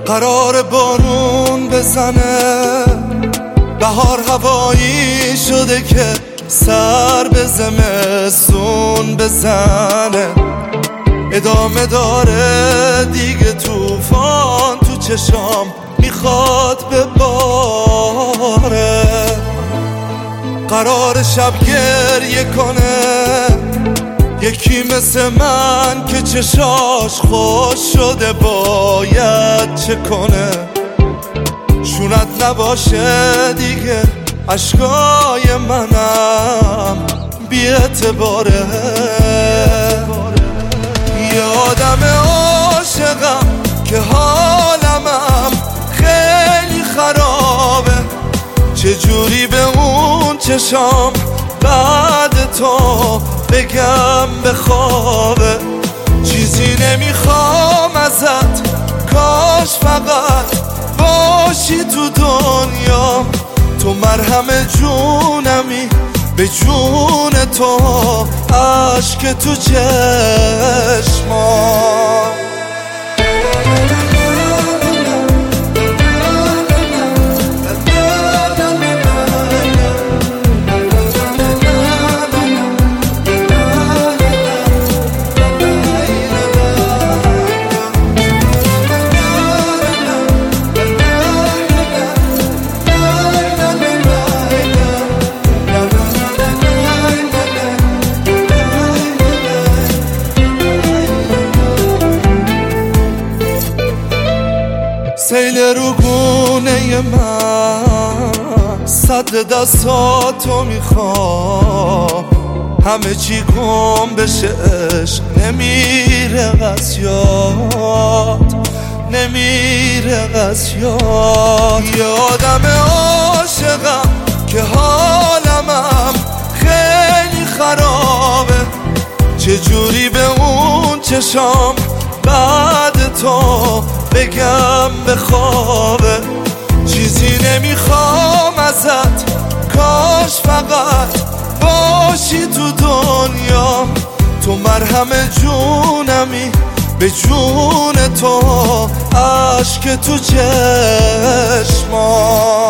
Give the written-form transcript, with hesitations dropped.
قرار بارون بزنه، بهار هوایی شده که سر به زمستون بزنه. ادامه داره دیگه طوفان تو چشام میخواد بباره. قرار شب گریه کنه یکی مثل من که چشاش خوش شده باید چه کنه. شونت نباشه دیگه عشقای منم بی اعتباره. یه آدم عاشقم که حالمم خیلی خرابه، چجوری به اون چشام بعد تو بگم بخوابه. چیزی نمیخوام ازت، کاش فقط باشی تو دنیا. تو مرهم جونمی، به جون تو عشق تو چشمام. سیل رو گونه من صد دستاتو میخوام. همه چی گم بشه عشق نمیره از یاد، نمیره از یاد. یه آدم عاشقم که حالمم خیلی خرابه، چجوری به اون چشام بعد تو بگم بخوابه. چیزی نمیخوام ازت، کاش فقط باشی تو دنیا. تو مرهم جونمی، به جون تو عشق تو چشمام.